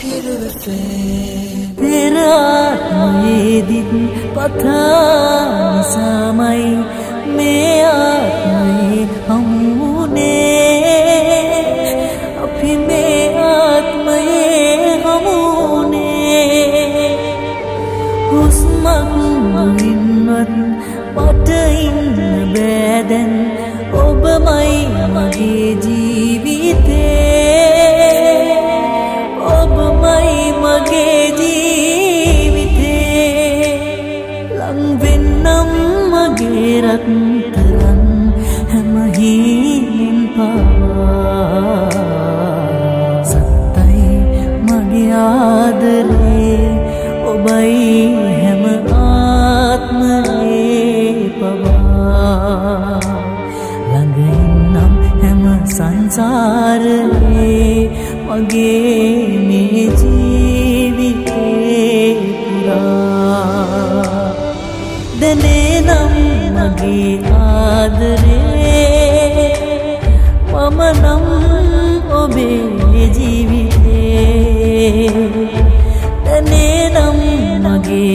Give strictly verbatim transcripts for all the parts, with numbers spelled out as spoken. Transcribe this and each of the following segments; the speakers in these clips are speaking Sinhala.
පෙර ආත්මයේදිත් පතා නිසාමයි මේ ආත්මයේ හමුුනේ අපි මේ ආත්මයේ හමුුනේ හුස්මක් නොඉන්නත් මට ඉන්න බෑ දැන් ඔබමයි මගේ ජීවිතේ ඔබමයි මගේ ජීවිතේ ලං වෙන්නම් මගේ රත්තරන් හැම හීනෙන් පවා සත්තයි මගේ ආදරේ ඔබයි හැම ආත්මයේ පවා ළඟ ඉන්නම් හැම සංසාරේ මගේ මේ ජීවිතේ පුරා දැනෙනම් මගේ ආදරේ මම නම් ඔබේ ජීවිතේ දැනෙනම් මගේ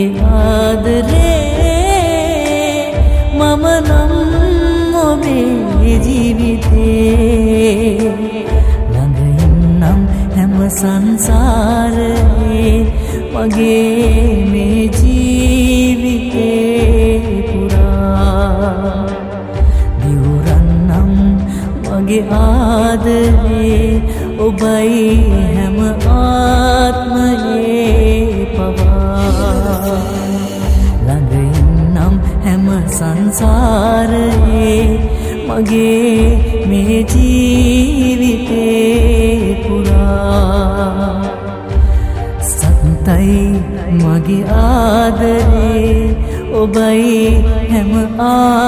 ආදරේ මම නම් ඔබේ ජීවිතේ ළඟ ඉන්නම් හැම සංසාරේ මගේ මේ ජීවිතේ පුරා දිවුරන්නම් මගේ ආදරේ ඔබයි හැම ආත්මයේ පවා ළඟ ඉන්නම් හැම සංසාරේ මගේ මේ ජීවිතේ පුරා සත්තයි මගේ ආදරේ ඔබයි හැම ආ